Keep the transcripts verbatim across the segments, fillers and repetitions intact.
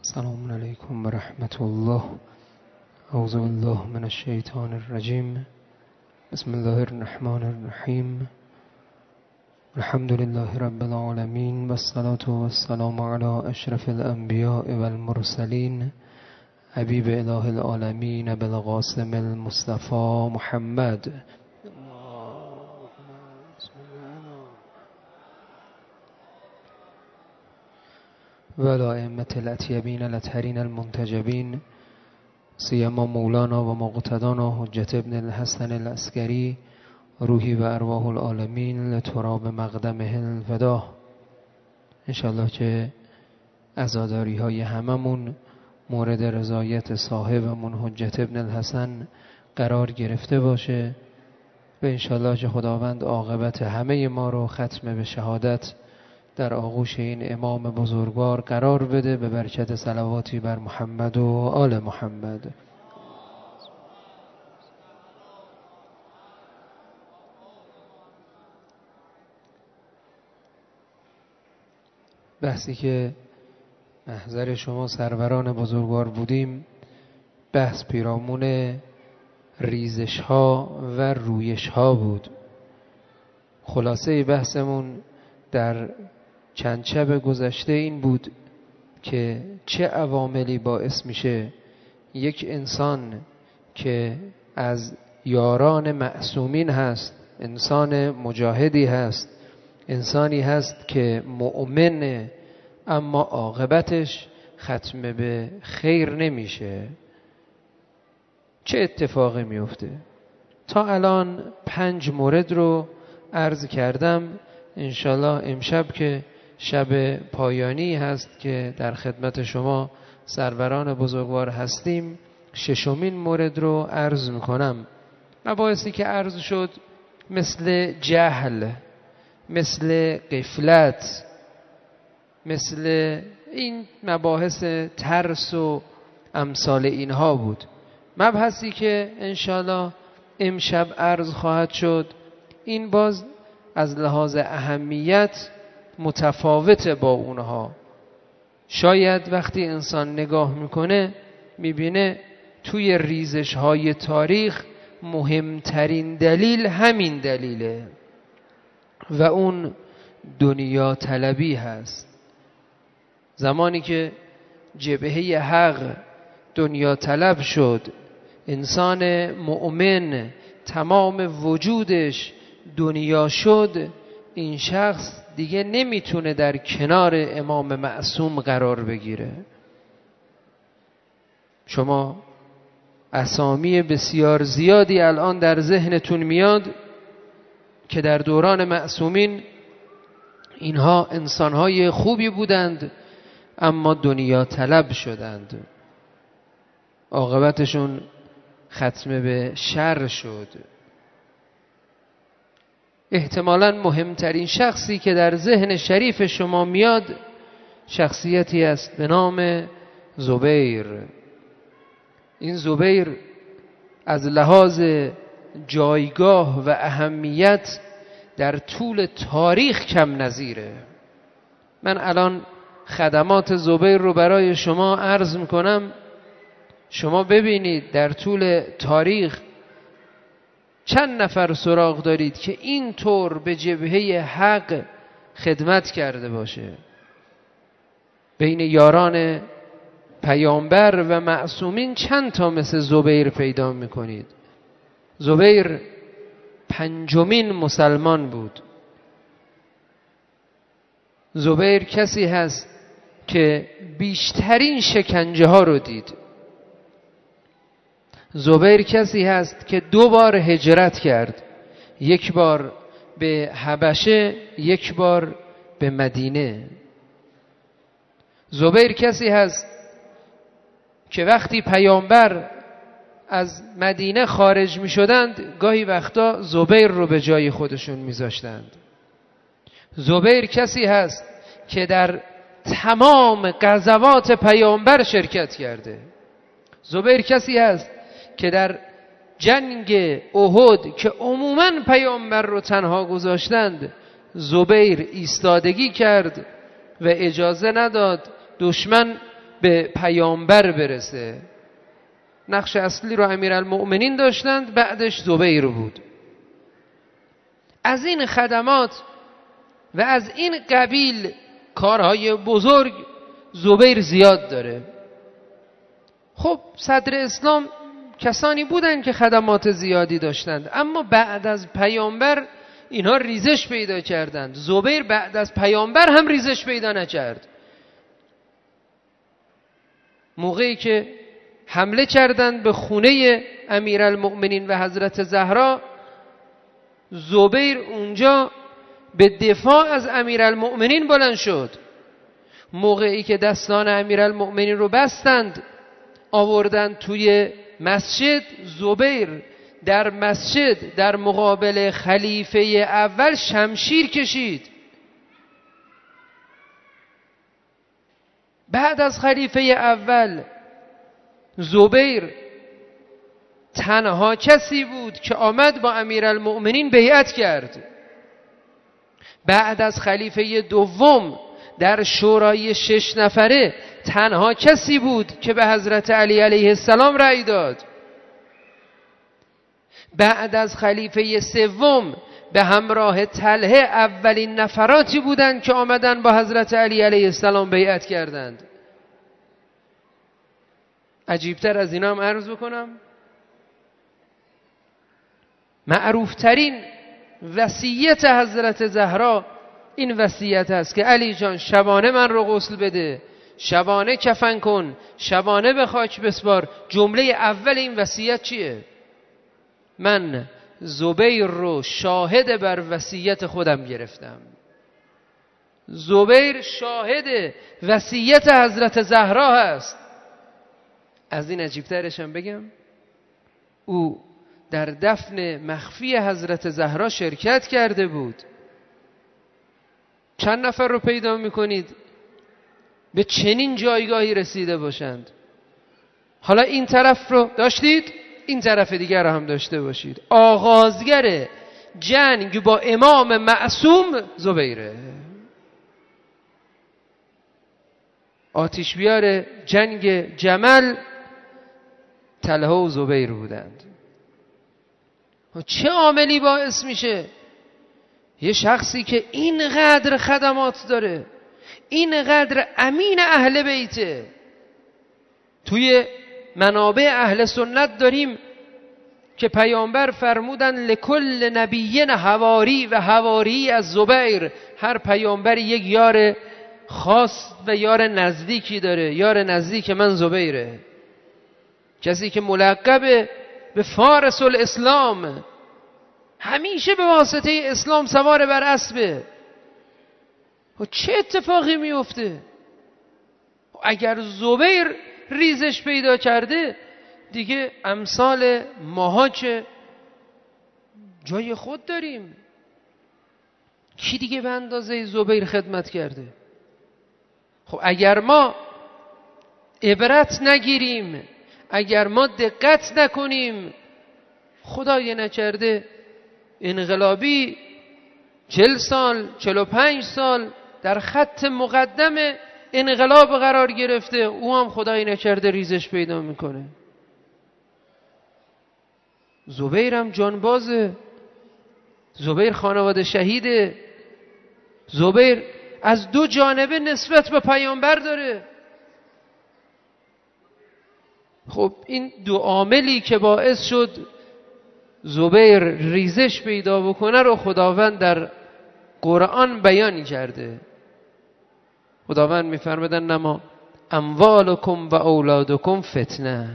السلام علیکم و رحمت الله. اعوذ بالله من الشیطان الرجیم. بسم الله الرحمن الرحیم. الحمد لله رب العالمین و الصلاة و السلام علی اشرف الانبیاء و المرسلین حبیب اله العالمین بالقاسم المصطفى محمد و الائمة الاطیبین الاطهرین المنتجبین سیما مولانا و مقتدانا حجت ابن الحسن العسکری روحی و ارواح العالمین لتراب مقدمه الفدا. انشالله که عزاداری های هممون مورد رضایت صاحبمون حجت ابن الحسن قرار گرفته باشه و انشالله که خداوند عاقبت همه ما رو ختم به شهادت در آغوش این امام بزرگوار قرار بده به برکت صلواتی بر محمد و آل محمد. بحثی که محضر شما سروران بزرگوار بودیم بحث پیرامون ریزش ها و رویش ها بود. خلاصه بحثمون در چند شب گذشته این بود که چه عواملی باعث میشه یک انسان که از یاران معصومین هست، انسان مجاهدی هست، انسانی هست که مؤمن اما عاقبتش ختم به خیر نمیشه، چه اتفاقی میفته. تا الان پنج مورد رو عرض کردم. انشالله امشب که شب پایانی هست که در خدمت شما سروران بزرگوار هستیم، ششمین مورد رو عرض میکنم. مباحثی که عرض شد مثل جهل، مثل غفلت، مثل این مباحث ترس و امثال اینها بود. مبحثی که انشالله امشب عرض خواهد شد این باز از لحاظ اهمیت متفاوت با اونها. شاید وقتی انسان نگاه میکنه میبینه توی ریزش های تاریخ مهمترین دلیل همین دلیله و اون دنیا طلبی هست. زمانی که جبهه حق دنیا طلب شد، انسان مؤمن تمام وجودش دنیا شد، این شخص دیگه نمیتونه در کنار امام معصوم قرار بگیره. شما اسامی بسیار زیادی الان در ذهنتون میاد که در دوران معصومین اینها انسانهای خوبی بودند اما دنیا طلب شدند، عاقبتشون ختم به شر شد. احتمالاً مهمترین شخصی که در ذهن شریف شما میاد شخصیتی است به نام زبیر. این زبیر از لحاظ جایگاه و اهمیت در طول تاریخ کم نظیره. من الان خدمات زبیر رو برای شما عرض میکنم، شما ببینید در طول تاریخ چند نفر سراغ دارید که این طور به جبهه حق خدمت کرده باشه. بین یاران پیامبر و معصومین چند تا مثل زبیر پیدا میکنید. زبیر پنجمین مسلمان بود. زبیر کسی هست که بیشترین شکنجه ها رو دید. زبیر کسی هست که دو بار هجرت کرد، یک بار به حبشه، یک بار به مدینه. زبیر کسی هست که وقتی پیامبر از مدینه خارج می شدند گاهی وقتا زبیر رو به جای خودشون می زاشتند. زبیر کسی هست که در تمام غزوات پیامبر شرکت کرده. زبیر کسی هست که در جنگ احد که عموماً پیامبر رو تنها گذاشتند زبیر ایستادگی کرد و اجازه نداد دشمن به پیامبر برسه. نقش اصلی رو امیرالمؤمنین داشتند، بعدش زبیر بود. از این خدمات و از این قبیل کارهای بزرگ زبیر زیاد داره. خب صدر اسلام کسانی بودند که خدمات زیادی داشتند، اما بعد از پیامبر اینها ریزش پیدا کردند. زبیر بعد از پیامبر هم ریزش پیدا نکرد. موقعی که حمله کردند به خونه امیرالمؤمنین و حضرت زهرا، زبیر اونجا به دفاع از امیرالمؤمنین بلند شد. موقعی که دستان امیرالمؤمنین رو بستند آوردند توی مسجد، زبیر در مسجد در مقابل خلیفه اول شمشیر کشید. بعد از خلیفه اول زبیر تنها کسی بود که آمد با امیرالمؤمنین بیعت کرد. بعد از خلیفه دوم در شورای شش نفره تنها کسی بود که به حضرت علی علیه السلام رأی داد. بعد از خلیفه سوم به همراه طلحه اولین نفراتی بودند که آمدن با حضرت علی علیه السلام بیعت کردند. عجیبتر از اینا هم عرض بکنم، معروفترین وصیت حضرت زهرا این وصیت است که علی جان شبانه من رو غسل بده، شبانه کفن کن، شبانه به خاک بسپار. جمله اول این وصیت چیه؟ من زبیر رو شاهد بر وصیت خودم گرفتم. زبیر شاهد وصیت حضرت زهرا هست. از این عجیبترش هم بگم، او در دفن مخفی حضرت زهرا شرکت کرده بود. چند نفر رو پیدا میکنید به چنین جایگاهی رسیده باشند؟ حالا این طرف رو داشتید، این طرف دیگر رو هم داشته باشید. آغازگر جنگ با امام معصوم زبیره. آتش بیار جنگ جمل طلحه و زبیر بودند. چه عاملی باعث میشه یه شخصی که اینقدر خدمات داره، اینقدر امین اهل بیته؟ توی منابع اهل سنت داریم که پیامبر فرمودن لکل نبی حواری و حواری از زبیر. هر پیامبر یک یار خاص و یار نزدیکی داره. یار نزدیک من زبیره، کسی که ملقب به فارس الاسلام، همیشه به واسطه اسلام سوار بر اسبه. و چه اتفاقی میفته؟ اگر زبیر ریزش پیدا کرده، دیگه امثال ماها که جای خود داریم، کی دیگه به اندازه زبیر خدمت کرده؟ خب اگر ما عبرت نگیریم، اگر ما دقت نکنیم، خدای نکرده انقلابی چل سال چل و پنج سال در خط مقدم انقلاب قرار گرفته، او هم خدای نکرده ریزش پیدا میکنه. زبیر هم جانبازه، زبیر خانواده شهیده، زبیر از دو جانبه نسبت به پیامبر داره. خب این دو عاملی که باعث شد زبیر ریزش پیدا بکنه رو خداوند در قرآن بیان کرده. خداوند میفرمودن نما اموالکم و اولادکم فتنه،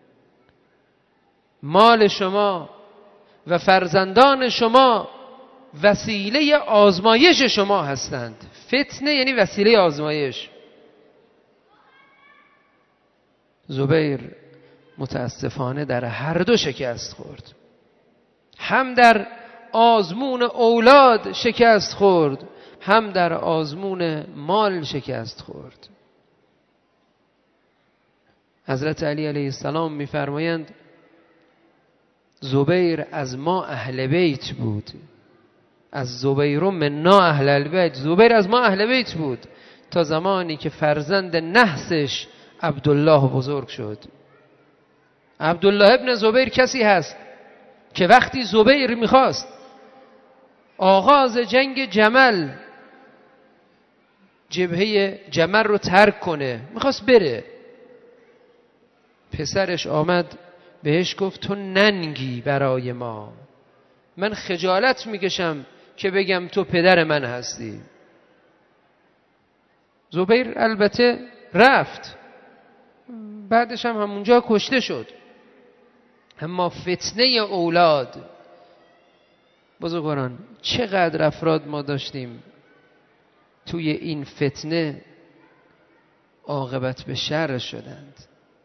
مال شما و فرزندان شما وسیله آزمایش شما هستند. فتنه یعنی وسیله آزمایش. زبیر متاسفانه در هر دو شکست خورد. هم در آزمون اولاد شکست خورد، هم در آزمون مال شکست خورد. حضرت علی علیه السلام می‌فرمایند زبیر از ما اهل بیت بود، از زبیر منا اهل البیت. زبیر از ما اهل بیت بود تا زمانی که فرزند نحسش عبدالله بزرگ شد. عبدالله ابن زبیر کسی هست که وقتی زبیر میخواست آغاز جنگ جمل، جبهه جمل رو ترک کنه، میخواست بره، پسرش آمد بهش گفت تو ننگی برای ما، من خجالت میکشم که بگم تو پدر من هستی. زبیر البته رفت، بعدش هم همونجا کشته شد. اما فتنه اولاد، بزرگواران چقدر افراد ما داشتیم توی این فتنه عاقبت به شر شدند.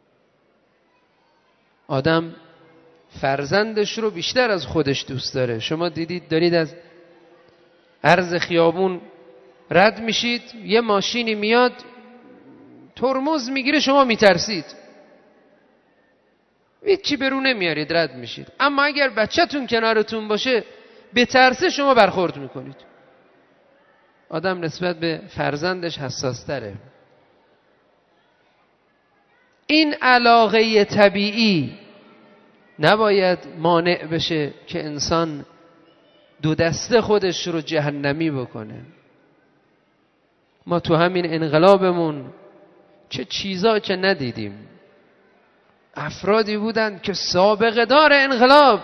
آدم فرزندش رو بیشتر از خودش دوست داره. شما دیدید دارید از عرض خیابون رد میشید، یه ماشینی میاد ترمز میگیره، شما میترسید، هیچی برو نمیارید، رد میشید. اما اگر بچه‌تون کنارتون باشه به ترسه شما برخورد میکنید. آدم نسبت به فرزندش حساس تره. این علاقه طبیعی نباید مانع بشه که انسان دو دسته خودش رو جهنمی بکنه. ما تو همین انقلابمون چه چیزا که ندیدیم. افرادی بودن که سابقه دار انقلاب،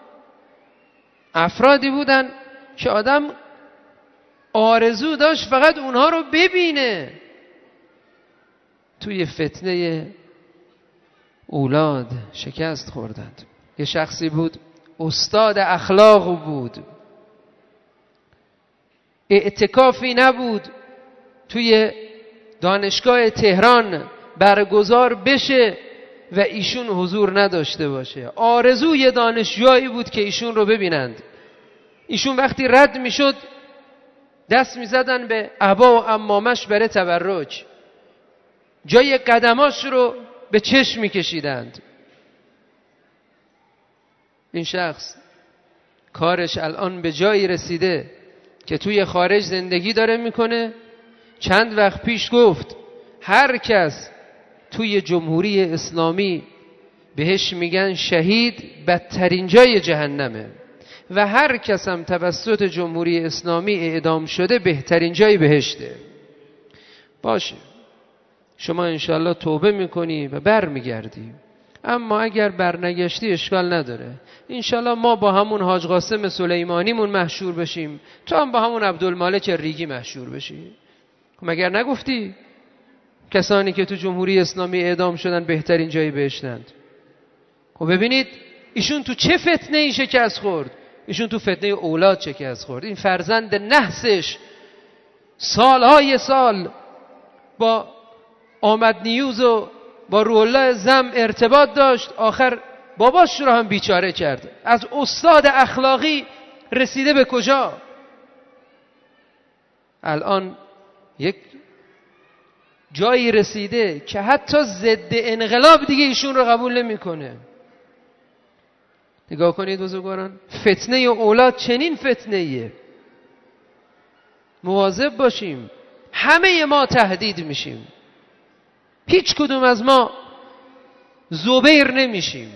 افرادی بودن که آدم آرزو داشت فقط اونها رو ببینه. توی فتنه اولاد شکست خوردند. یه شخصی بود استاد اخلاق بود، اعتکافی نبود توی دانشگاه تهران برگزار بشه و ایشون حضور نداشته باشه. آرزوی دانشجویی بود که ایشون رو ببینند. ایشون وقتی رد میشد دست میزدن به عبا و عمامش برای تبرج، جای قدماش رو به چشم میکشیدند. این شخص کارش الان به جایی رسیده که توی خارج زندگی داره میکنه. چند وقت پیش گفت هر کس توی جمهوری اسلامی بهش میگن شهید بدترین جای جهنمه و هر کس هم توسط جمهوری اسلامی اعدام شده بهترین جای بهشته. باشه، شما انشالله توبه میکنی و بر میگردی، اما اگر برنگشتی اشکال نداره. انشالله ما با همون حاج قاسم سلیمانیمون محشور بشیم، تو هم با همون عبدالمالک ریگی محشور بشی. مگر نگفتی کسانی که تو جمهوری اسلامی اعدام شدن بهترین جایی بهشتند؟ خب ببینید ایشون تو چه فتنه ای شکست خورد. ایشون تو فتنه اولاد شکست خورد. این فرزند نحسش سالهای سال با آمد نیوز و با روح الله زم ارتباط داشت، آخر باباش رو هم بیچاره کرد. از استاد اخلاقی رسیده به کجا؟ الان یک جایی رسیده که حتی ضد انقلاب دیگه ایشون رو قبول نمیکنه. نگاه کنید بزرگواران، فتنه اولاد چنین فتنه ایه. مواظب باشیم. همه ما تهدید میشیم، هیچ کدوم از ما زبیر نمیشیم،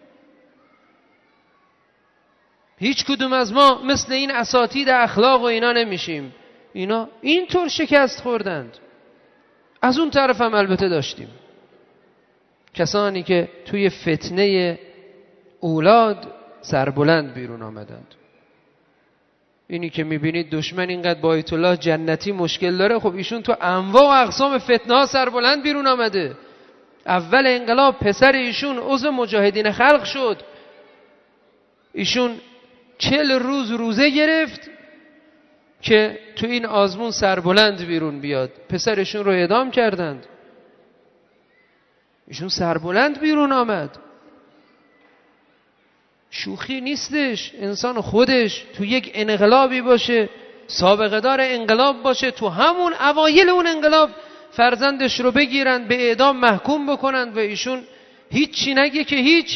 هیچ کدوم از ما مثل این اساتید اخلاق و اینا نمیشیم. اینا اینطور شکست خوردند. از اون طرف هم البته داشتیم کسانی که توی فتنه اولاد سربلند بیرون آمدند. اینی که میبینید دشمن اینقدر با آیت الله جنتی مشکل داره، خب ایشون تو انواع و اقسام فتنه ها سربلند بیرون آمده. اول انقلاب پسر ایشون عضو مجاهدین خلق شد، ایشون چل روز روزه گرفت که تو این آزمون سربلند بیرون بیاد. پسرشون رو اعدام کردند، ایشون سربلند بیرون آمد. شوخی نیستش. انسان خودش تو یک انقلابی باشه، سابقه دار انقلاب باشه، تو همون اوایل اون انقلاب فرزندش رو بگیرن به اعدام محکوم بکنند و ایشون هیچی نگه که هیچ،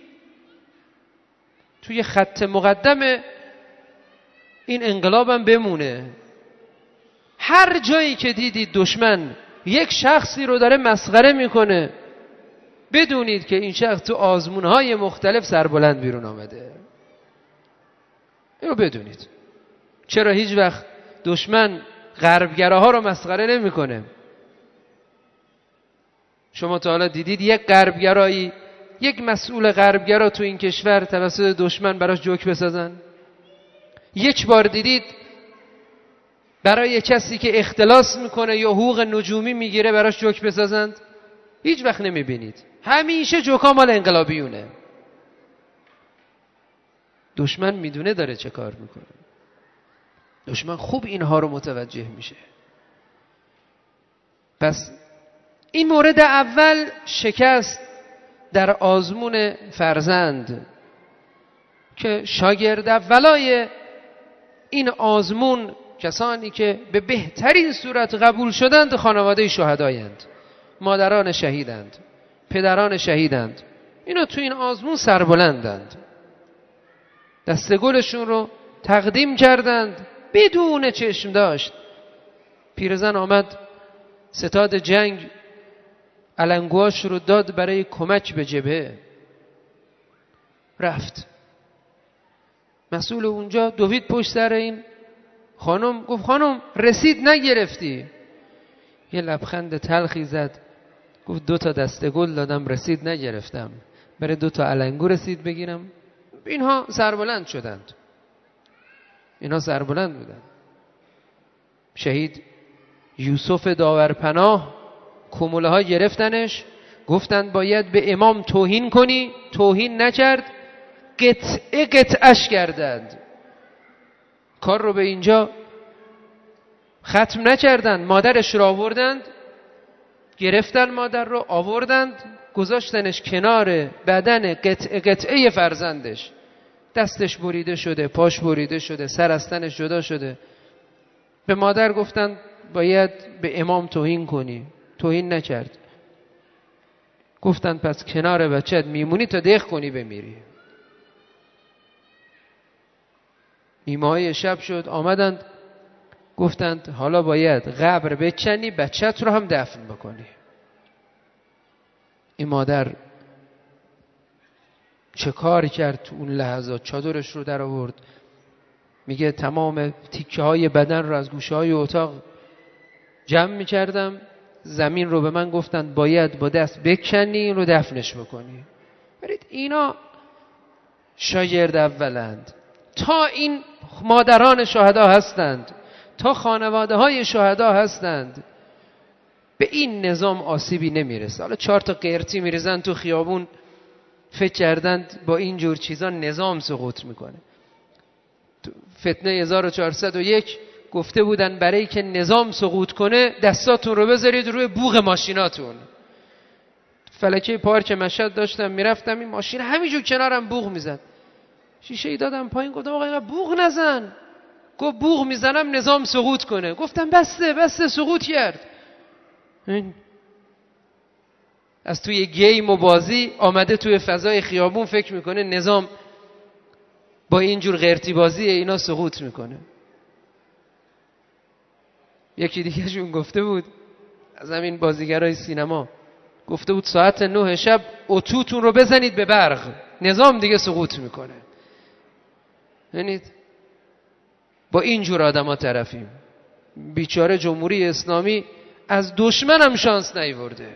توی خط مقدم این انقلابم بمونه. هر جایی که دیدید دشمن یک شخصی رو داره مسخره میکنه، بدونید که این شخص تو آزمونهای مختلف سربلند بیرون آمده. اینو بدونید. چرا هیچ وقت دشمن غربگراها رو مسخره نمیکنه؟ شما تا حالا دیدید یک غربگرایی، یک مسئول غربگرا تو این کشور توسط دشمن براش جوک بسازن؟ یک بار دیدید برای کسی که اختلاس میکنه یا حقوق نجومی میگیره براش جوک بسازند؟ هیچ وقت نمیبینید. همیشه جوکا مال انقلابیونه. دشمن میدونه داره چه کار میکنه. دشمن خوب اینها رو متوجه میشه. پس این مورد اول شکست در آزمون فرزند که شاگرد اولای این آزمون کسانی که به بهترین صورت قبول شدند خانواده شهدایند، مادران شهیدند، پدران شهیدند. اینا تو این آزمون سربلندند، دستگلشون رو تقدیم کردند بدون چشم داشت. پیرزن آمد ستاد جنگ علنگواش رو داد برای کمک به جبهه، رفت. مسئول اونجا دوید پشت سر این خانم، گفت خانم رسید نگرفتی؟ یه لبخند تلخی زد، گفت دو تا دسته گل دادم رسید نگرفتم، برای دو تا علنگو رسید بگیرم. اینها سربلند شدند، اینها سربلند بودند. شهید یوسف داورپناه کموله ها گرفتنش، گفتند باید به امام توهین کنی، توهین نکرد، قطعه قطعش کردند. کار رو به اینجا ختم نکردند. مادرش رو آوردند، گرفتن مادر رو آوردند گذاشتنش کنار بدن قطعه قطعه فرزندش. دستش بریده شده، پاش بریده شده، سر از تنش جدا شده. به مادر گفتند باید به امام توهین کنی، توهین نکرد. گفتند پس کنار بچت میمونی تا دق کنی بمیری. نیمه های شب شد، آمدند گفتند حالا باید قبر بکنی، بچت رو هم دفن بکنی. این مادر چه کار کرد تو اون لحظات؟ چادرش رو در آورد، میگه تمام تیکه های بدن رو از گوشه های اتاق جمع میکردم، زمین رو به من گفتند باید با دست بکنی این رو دفنش بکنی. برید اینا شاگرد اولند. تا این مادران شهدا هستند، تا خانواده های شهدا هستند، به این نظام آسیبی نمیرسه. حالا چهار تا قرتی میریزن تو خیابون، فکر کردند با این جور چیزا نظام سقوط میکنه. فتنه هزار و چهارصد و یک گفته بودن برای که نظام سقوط کنه دستاتون رو بذارید روی بوق ماشیناتون. فلکه پارک مشهد داشتم میرفتم، این ماشین همینجور کنارم بوق میزد. شیشه ای دادم پایین، گفتم آقا اینقدر بوق نزن. گفت بوق میزنم نظام سقوط کنه. گفتم بسته بسته سقوط کرد. از توی گیم و بازی آمده توی فضای خیابون فکر میکنه نظام با اینجور غیرتی بازی اینا سقوط میکنه. یکی دیگه شون گفته بود از همین بازیگرای سینما، گفته بود ساعت نه شب اتوتون رو بزنید به برق، نظام دیگه سقوط میکنه. ببینید با اینجور آدم ها طرفیم. بیچاره جمهوری اسلامی از دشمن هم شانس نیورده.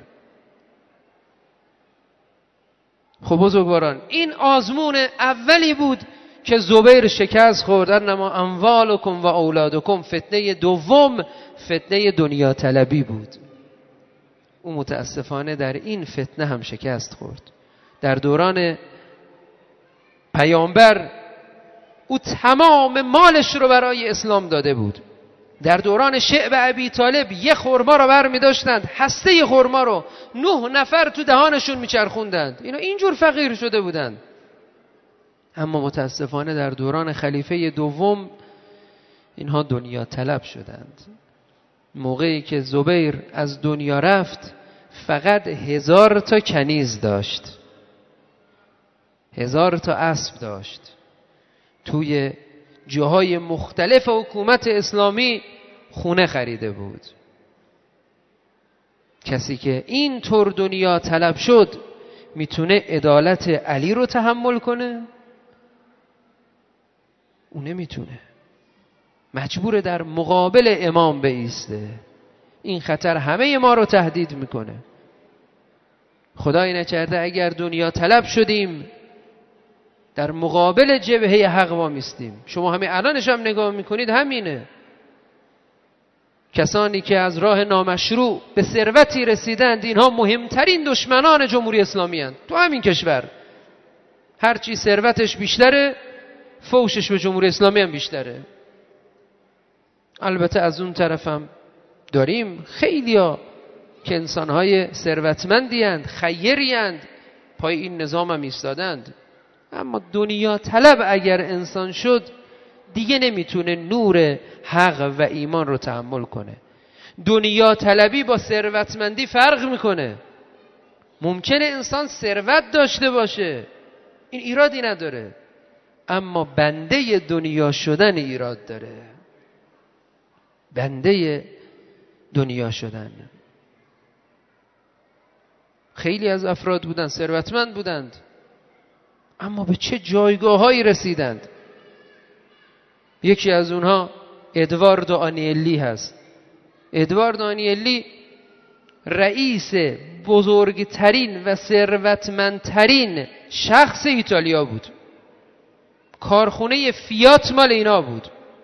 خب بزرگواران، این آزمون اولی بود که زبیر شکست خورد. انما اموالکم و اولادکم. فتنه دوم فتنه دنیا طلبی بود. او متاسفانه در این فتنه هم شکست خورد. در دوران پیامبر او تمام مالش رو برای اسلام داده بود. در دوران شعب ابی طالب یه خرما رو بر می داشتند، هسته خرما رو نه نفر تو دهانشون می چرخوندند. اینا اینجور فقیر شده بودند. اما متاسفانه در دوران خلیفه دوم اینها دنیا طلب شدند. موقعی که زبیر از دنیا رفت فقط هزار تا کنیز داشت، هزار تا اسب داشت. توی جاهای مختلف حکومت اسلامی خونه خریده بود. کسی که این طور دنیا طلب شد میتونه عدالت علی رو تحمل کنه؟ اون نمیتونه، مجبور در مقابل امام بایسته. این خطر همه ما رو تهدید میکنه. خدای نکرده اگر دنیا طلب شدیم در مقابل جبهه حق وامیستیم. شما همین الانش هم نگاه میکنید همینه. کسانی که از راه نامشروع به ثروتی رسیدند اینها مهمترین دشمنان جمهوری اسلامی هستند. تو همین کشور هرچی ثروتش بیشتره فوشش به جمهوری اسلامی هم بیشتره. البته از اون طرفم داریم خیلیا که انسانهای ثروتمندی اند، خیری اند، پای این نظام هم ایستادند. اما دنیا طلب اگر انسان شد دیگه نمیتونه نور حق و ایمان رو تحمل کنه. دنیا طلبی با ثروتمندی فرق میکنه. ممکنه انسان ثروت داشته باشه، این ایرادی نداره، اما بنده دنیا شدن ایراد داره. بنده دنیا شدن. خیلی از افراد بودند ثروتمند بودند اما به چه جایگاه‌هایی رسیدند. یکی از اونها ادواردو آنیلی هست. ادواردو آنیلی رئیس بزرگترین و ثروتمندترین شخص ایتالیا بود. کارخونه فیات مال اینا بود،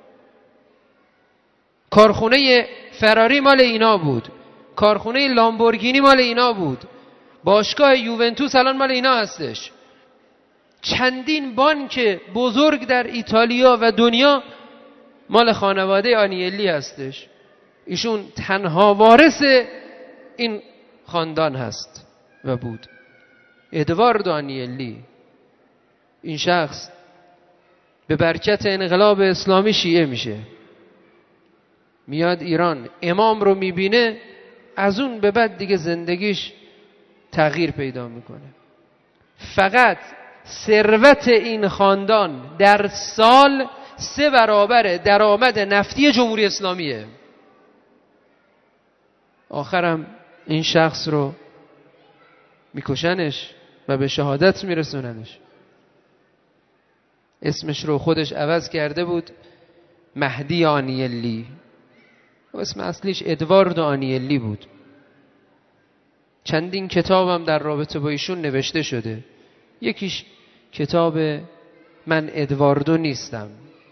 کارخونه فراری مال اینا بود، کارخونه لامبورگینی مال اینا بود، باشگاه یوونتوس الان مال اینا هستش. چندین بانک بزرگ در ایتالیا و دنیا مال خانواده آنیلی هستش. ایشون تنها وارث این خاندان هست و بود. ادواردو آنیلی. این شخص به برکت انقلاب اسلامی شیعه میشه، میاد ایران، امام رو میبینه، از اون به بعد دیگه زندگیش تغییر پیدا میکنه. فقط ثروت این خاندان در سال سه برابر درآمد نفتی جمهوری اسلامیه. آخرم این شخص رو میکشنش و به شهادت میرسوننش. اسمش رو خودش عوض کرده بود، مهدی آنیلی. اسم اصلیش ادواردو آنیلی بود. چندین کتابم در رابطه با ایشون نوشته شده. یکیش کتاب من ادواردو نیستم.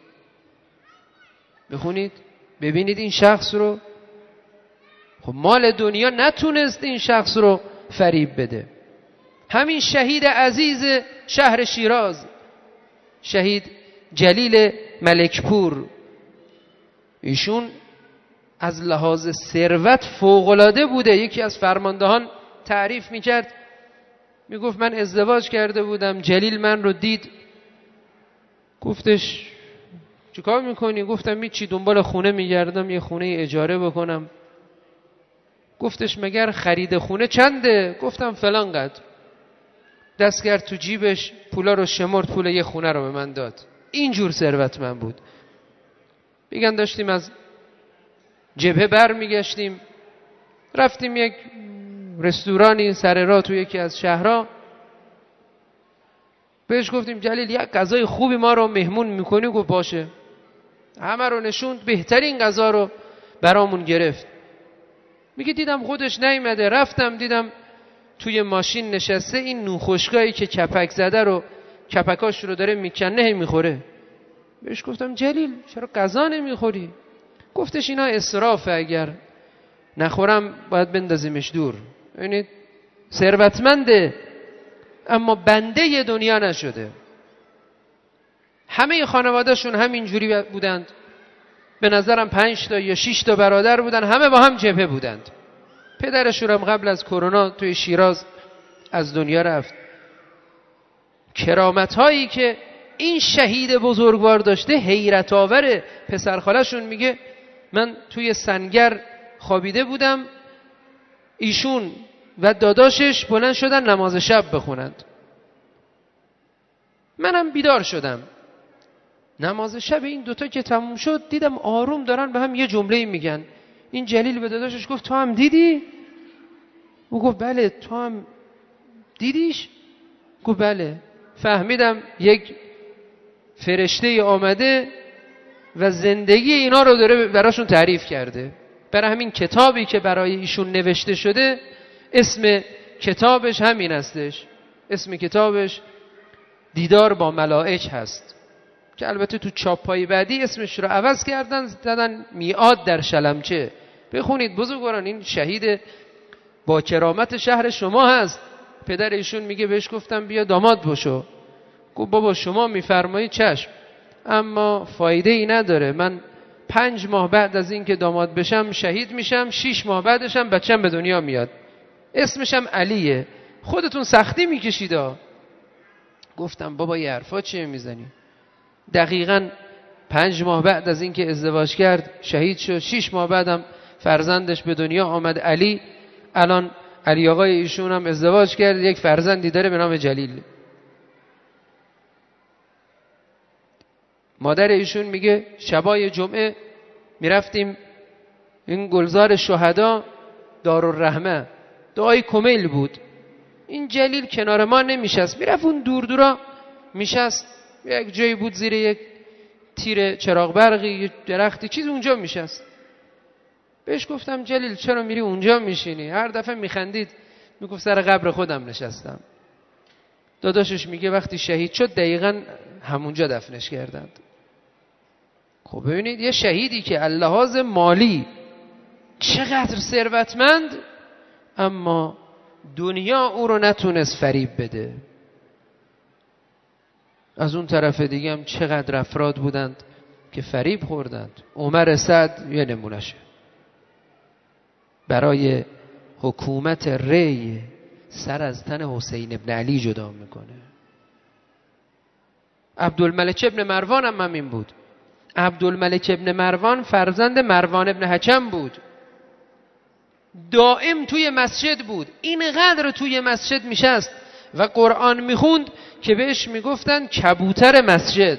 بخونید ببینید این شخص رو. خب مال دنیا نتونست این شخص رو فریب بده. همین شهید عزیز شهر شیراز، شهید جلیل ملکپور، ایشون از لحاظ ثروت فوق‌العاده بوده. یکی از فرماندهان تعریف میکرد، میگفت من ازدواج کرده بودم، جلیل من رو دید، گفتش چیکار میکنی؟ گفتم هیچی، دنبال خونه میگردم یه خونه اجاره بکنم. گفتش مگر خرید خونه چنده؟ گفتم فلان قدر. دست کرد تو جیبش، پولا رو شمرد، پول یه خونه رو به من داد. اینجور ثروتمند بود. میگن داشتیم از جبهه بر میگشتیم، رفتیم یک رستورانی سر راه تو یکی از شهرها، بهش گفتیم جلیل یک غذای خوبی ما رو مهمون میکنی؟ گفت باشه. همه رو نشوند، بهترین غذا رو برامون گرفت. میگه دیدم خودش نیومده، رفتم دیدم توی ماشین نشسته، این نوخشکایی که کپک زده رو کپکاش رو داره میکنه میخوره. بهش گفتم جلیل چرا غذا نمیخوری؟ گفتش اینا اسرافه، اگر نخورم باید بندازیمش دور. ببینید ثروتمنده اما بنده دنیا نشده. همه خانوادهشون همینجوری بودند. به نظرم پنج تا یا شش تا برادر بودن، همه با هم جبهه بودند. پدرشون هم قبل از کرونا توی شیراز از دنیا رفت. کرامت هایی که این شهید بزرگوار داشته حیرت آوره. پسرخاله‌شون میگه من توی سنگر خوابیده بودم، ایشون و داداشش بلند شدن نماز شب بخونند. منم بیدار شدم. نماز شب این دوتا که تموم شد دیدم آروم دارن به هم یه جمله میگن. این جلیل به داداشش گفت تو هم دیدی؟ او گفت بله تو هم دیدیش؟ گفت بله. فهمیدم یک فرشته آمده و زندگی اینا رو داره براشون تعریف کرده. برای همین کتابی که برای ایشون نوشته شده اسم کتابش همین هستش، اسم کتابش دیدار با ملائک هست که البته تو چاپای بعدی اسمش رو عوض کردن زدن میعاد در شلمچه. بخونید بزرگواران، این شهید با کرامت شهر شما هست. پدر ایشون میگه بهش گفتم بیا داماد بشو. گفت بابا شما میفرمایید چشم، اما فایده ای نداره. من پنج ماه بعد از این که داماد بشم شهید میشم، شیش ماه بعدشم بچم به دنیا میاد، اسمشم علیه، خودتون سختی میکشیدا. گفتم بابا یه حرفا چیه میزنی؟ دقیقاً پنج ماه بعد از این که ازدواج کرد شهید شد، شیش ماه بعدم فرزندش به دنیا آمد علی. الان علی آقای ایشون هم ازدواج کرد، یک فرزندی داره به نام جلیل. مادر ایشون میگه شبای جمعه میرفتیم این گلزار شهدا دارالرحمه، دعای کمیل بود. این جلیل کنار ما نمیشست، میرفت اون دور دورا میشست، یک جایی بود زیر یک تیر چراغ برقی، یک درختی چیز، اونجا میشست. بهش گفتم جلیل چرا میری اونجا میشینی؟ هر دفعه میخندید، میگفت سر قبر خودم نشستم. داداشش میگه وقتی شهید شد دقیقاً همونجا دفنش کردند. خب ببینید یه شهیدی که اللحاظ مالی چقدر ثروتمند، اما دنیا او رو نتونست فریب بده. از اون طرف دیگه هم چقدر افراد بودند که فریب خوردند. عمر سعد یه نمونشه، برای حکومت ری سر از تن حسین ابن علی جدا میکنه. عبدالملک ابن مروان هم همین بود. عبدالملک ابن مروان فرزند مروان ابن حکم بود، دائم توی مسجد بود، اینقدر توی مسجد میشست و قرآن میخوند که بهش میگفتن کبوتر مسجد.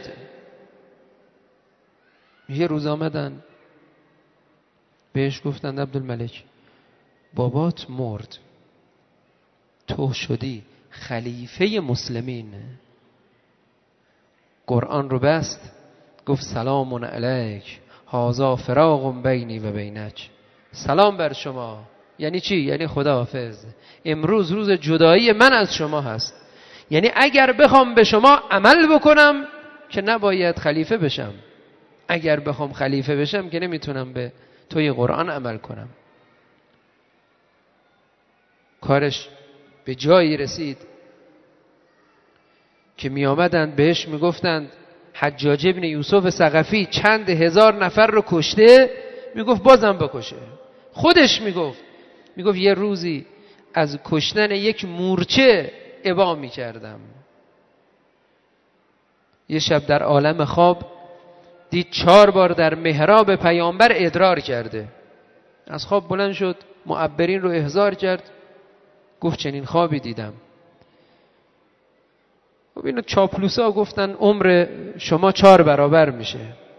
یه روز آمدن بهش گفتن عبدالملک بابات مرد، تو شدی خلیفه مسلمین. قرآن رو بست گفت سلام علیک هذا فراق بینی و بینک. سلام بر شما یعنی چی؟ یعنی خداحافظ، امروز روز جدایی من از شما هست. یعنی اگر بخوام به شما عمل بکنم که نباید خلیفه بشم، اگر بخوام خلیفه بشم که نمیتونم به توی قرآن عمل کنم. کارش به جایی رسید که می آمدند بهش می گفتند حجاج ابن یوسف ثقفی چند هزار نفر رو کشته، می گفت بازم بکشه. خودش می گفت می گفت یه روزی از کشتن یک مورچه ابا می کردم. یه شب در عالم خواب دید چهار بار در محراب پیامبر ادرار کرده. از خواب بلند شد، معبرین رو احضار کرد، گفت چنین خوابی دیدم. خب اینو چاپلوسا گفتن عمر شما چهار برابر میشه.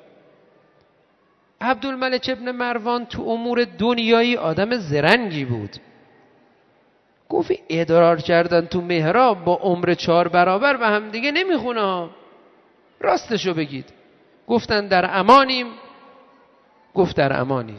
عبدالملک ابن مروان تو امور دنیایی آدم زرنگی بود. گفت ادرار کردن تو محراب با عمر چهار برابر و هم دیگه نمیخونه، راستشو بگید. گفتن در امانیم، گفت در امانید.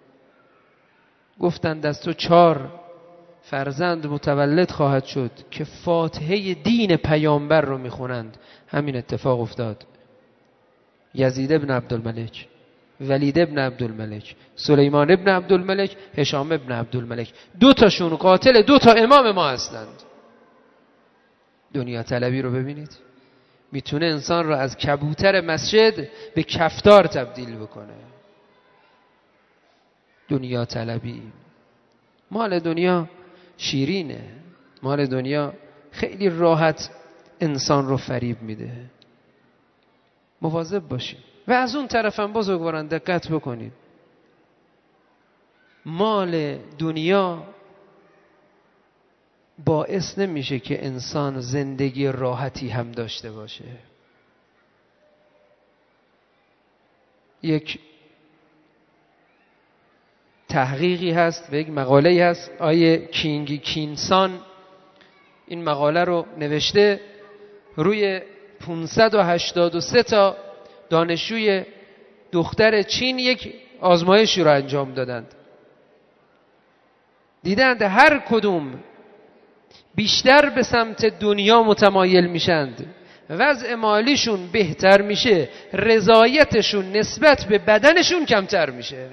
گفتن از تو چهار فرزند متولد خواهد شد که فاتحه دین پیامبر رو میخونند. همین اتفاق افتاد. یزید ابن عبدالملک، ولید ابن عبدالملک، سلیمان ابن عبدالملک، هشام ابن عبدالملک، دو تاشون قاتل دو تا امام ما هستند. دنیا طلبی رو ببینید، میتونه انسان رو از کبوتر مسجد به کفتار تبدیل بکنه. دنیا طلبی، مال دنیا شیرینه، مال دنیا خیلی راحت انسان رو فریب میده. مواظب باشید. و از اون طرف هم بزرگواران دقت بکنید، مال دنیا باعث نمیشه که انسان زندگی راحتی هم داشته باشه. تحقیقی هست و یک مقاله‌ای هست. آیه کینگ کینسان این مقاله رو نوشته. روی پانصد و هشتاد و سه تا دانشجوی دختر چین یک آزمایشی رو انجام دادند. دیدند هر کدوم بیشتر به سمت دنیا متمایل میشند، وضع مالیشون بهتر میشه، رضایتشون نسبت به بدنشون کمتر میشه.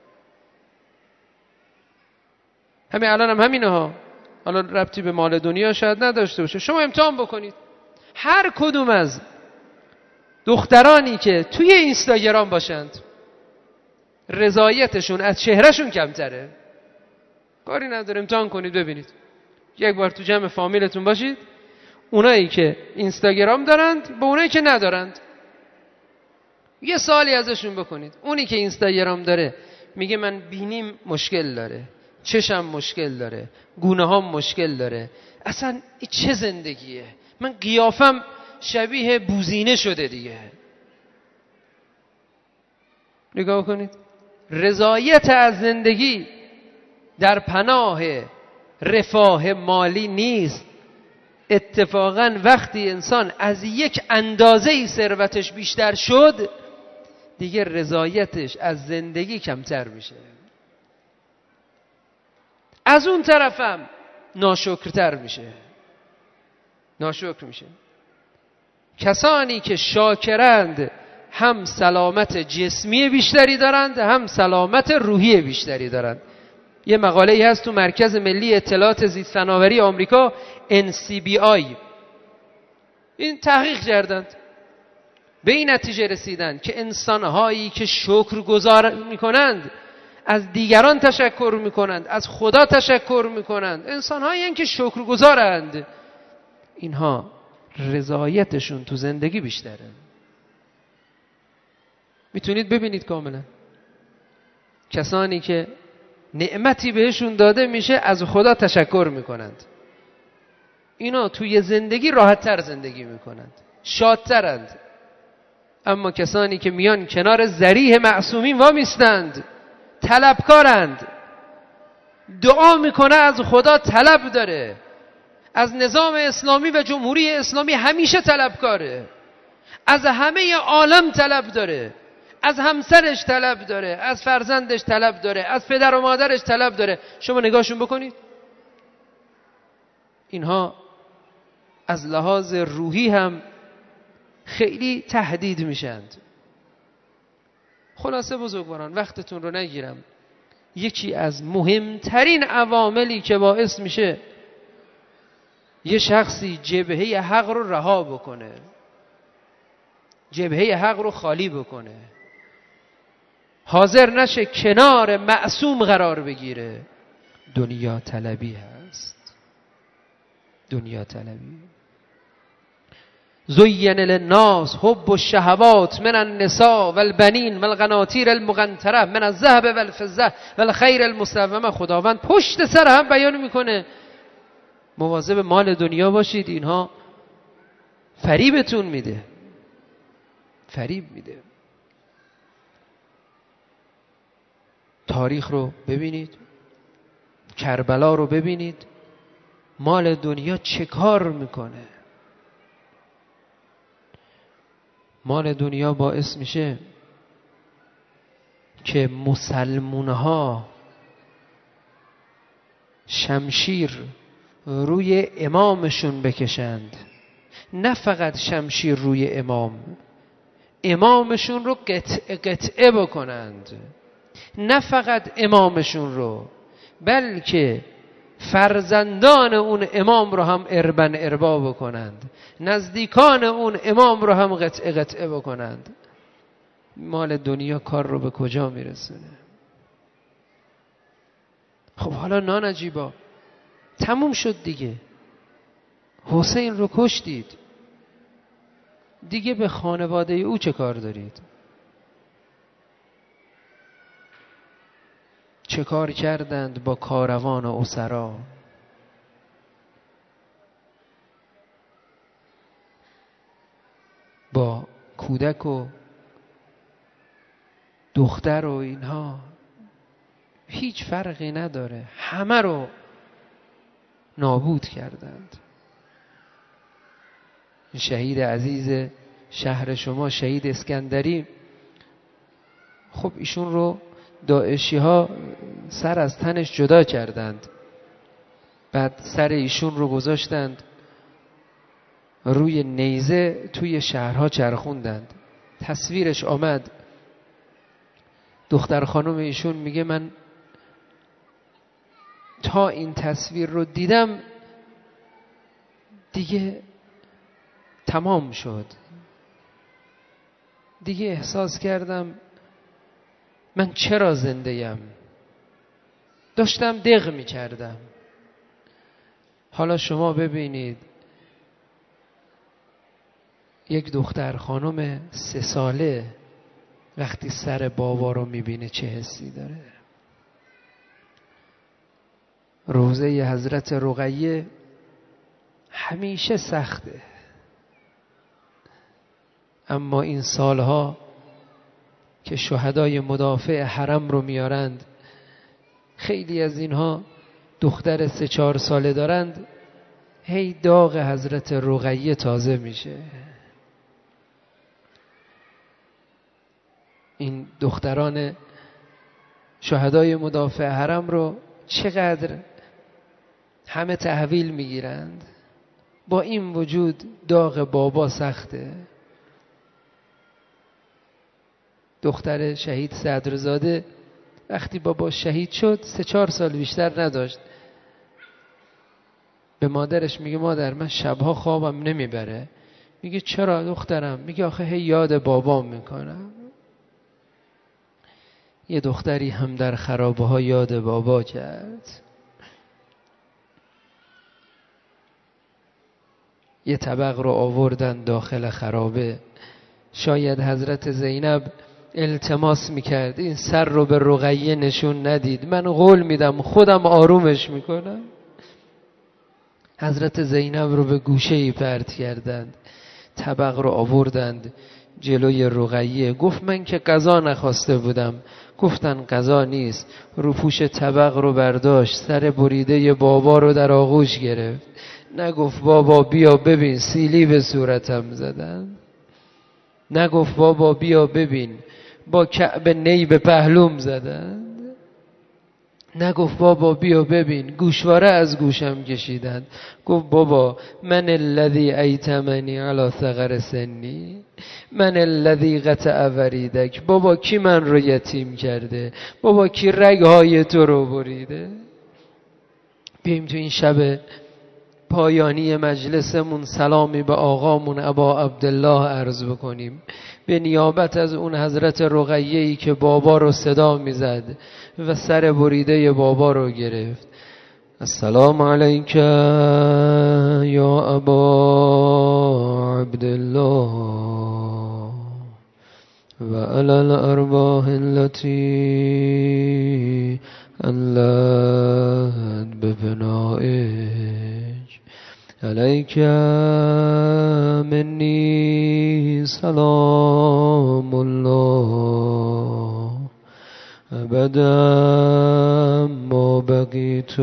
همین الان هم همینه ها. حالا ربطی به مال دنیا شاید نداشته باشه. شما امتحان بکنید، هر کدوم از دخترانی که توی اینستاگرام باشند رضایتشون از چهرهشون کمتره. کاری نداره، امتحان کنید ببینید. یک بار تو جمع فامیلتون باشید، اونایی که اینستاگرام دارند با اونایی که ندارند یه سوالی ازشون بکنید. اونی که اینستاگرام داره میگه من بینیم مشکل داره، چشم مشکل داره، گونه ها مشکل داره، اصلا این چه زندگیه، من قیافم شبیه بوزینه شده دیگه. نگاه کنید، رضایت از زندگی در پناه رفاه مالی نیست. اتفاقا وقتی انسان از یک اندازه‌ای ثروتش بیشتر شد دیگه رضایتش از زندگی کمتر میشه. از اون طرفم ناشکرتر میشه، ناشکر میشه. کسانی که شاکرند هم سلامت جسمی بیشتری دارند، هم سلامت روحی بیشتری دارند. یه مقاله‌ای هست تو مرکز ملی اطلاعات زیست فناوری آمریکا ان سی بی آی، این تحقیق کردند، به این نتیجه رسیدند که انسان‌هایی که شکرگزار می‌کنند از دیگران تشکر می‌کنند، از خدا تشکر می‌کنند، انسان‌هایی هستند که شکرگزارند، اینها رضایتشون تو زندگی بیشتره. میتونید ببینید کاملا کسانی که نعمتی بهشون داده میشه از خدا تشکر میکنند، اینا توی زندگی راحت‌تر زندگی میکنند، شادترند. اما کسانی که میان کنار ذریح معصومین وامیستند، طلبکارند، دعا میکنه از خدا طلب داره، از نظام اسلامی و جمهوری اسلامی همیشه طلبکاره، از همه عالم طلب داره، از همسرش طلب داره، از فرزندش طلب داره، از پدر و مادرش طلب داره. شما نگاهشون بکنید، اینها از لحاظ روحی هم خیلی تهدید میشند. خلاصه بزرگواران، وقتتون رو نگیرم، یکی از مهمترین عواملی که باعث میشه یه شخصی جبهه حق رو رها بکنه، جبهه حق رو خالی بکنه، حاضر نشه کنار معصوم قرار بگیره، دنیا طلبی هست. دنیا طلبی. زین للناس حب الشهوات من النساء والبنین والقناطیر المقنطره من الذهب والفضه والخیل المسومه. خداوند پشت سر هم بیان میکنه مواظب مال دنیا باشید، اینها فریبتون میده، فریب میده. تاریخ رو ببینید، کربلا رو ببینید، مال دنیا چه کار میکنه. مال دنیا باعث میشه که مسلمونها شمشیر روی امامشون بکشند، نه فقط شمشیر روی امام، امامشون رو قطعه قطعه بکنند، نه فقط امامشون رو بلکه فرزندان اون امام رو هم اربن اربا بکنند، نزدیکان اون امام رو هم قطعه قطعه بکنند. مال دنیا کار رو به کجا میرسونه؟ خب حالا نانجیبا تموم شد دیگه، حسین رو کشتید دیگه، به خانواده او چه کار دارید؟ چه کار کردند با کاروان و اسرا؟ با کودک و دختر و اینها هیچ فرقی نداره، همه رو نابود کردند. شهید عزیز شهر شما شهید اسکندری، خب ایشون رو داعشی ها سر از تنش جدا کردند، بعد سر ایشون رو گذاشتند روی نیزه توی شهرها چرخوندند. تصویرش آمد، دختر خانم ایشون میگه من تا این تصویر رو دیدم دیگه تمام شد، دیگه احساس کردم من چرا زنده‌ام، داشتم دق می‌کردم. حالا شما ببینید یک دختر خانم سه ساله وقتی سر بابا رو می‌بینه چه حسی داره. روزه حضرت رقیه همیشه سخته، اما این سالها که شهدای مدافع حرم رو میارند، خیلی از اینها دختر سه چهار ساله دارند، هی داغ حضرت رقیه تازه میشه. این دختران شهدای مدافع حرم رو چقدر همه تحویل میگیرند، با این وجود داغ بابا سخته. دختر شهید صدرزاده وقتی بابا شهید شد سه چهار سال بیشتر نداشت، به مادرش میگه مادر من شبها خوابم نمیبره. میگه چرا دخترم؟ میگه آخه هی یاد بابام میکنم. یه دختری هم در خرابه ها یاد بابا کرد. یه طبق رو آوردن داخل خرابه، شاید حضرت زینب التماس میکرد این سر رو به رقیه نشون ندید، من قول میدم خودم آرومش میکنم. حضرت زینب رو به گوشه ای پرت کردند، طبق رو آوردند جلوی رقیه. گفت من که قضا نخواسته بودم. گفتن قضا نیست. روپوش طبق رو برداشت، سر بریده بابا رو در آغوش گرفت. نگفت بابا بیا ببین سیلی به صورتم زدن، نگفت بابا بیا ببین با کعب نی به پهلوم زدن، نگفت بابا بیا ببین گوشواره از گوشم کشیدند. گفت بابا من الذی ایتمنی علی صغر سنی، من الذی قطع وریدک. بابا کی من رو یتیم کرده؟ بابا کی رگهای تو رو بریده؟ بیاییم تو این شب پایانی مجلسمون سلامی به آقامون ابا عبدالله عرض بکنیم، به نیابت از اون حضرت رقیه‌ای که بابا رو صدا میزد و سر بریده بابا رو گرفت. السلام علیک یا ابا عبدالله و علی الارواح التي انلت ببنائک، علیک منی سلام الله ابدا ما بقیت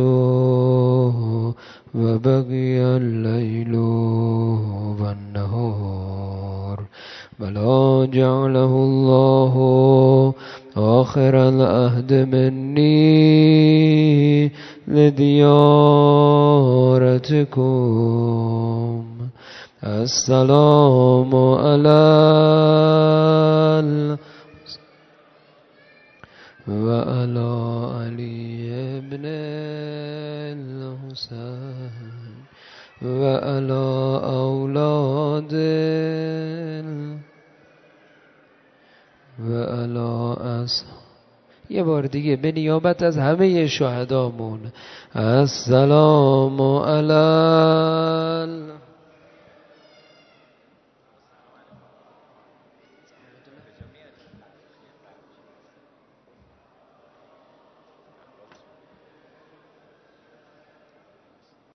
و بقی اللیل و النهار ولا جعله الله آخر العهد منی لدیارتکم. السلام علی و علی علی ابن الحسین و علی اولاد و علی اصحاب. یه بار دیگه به نیابت از همه شهدامون السلام علی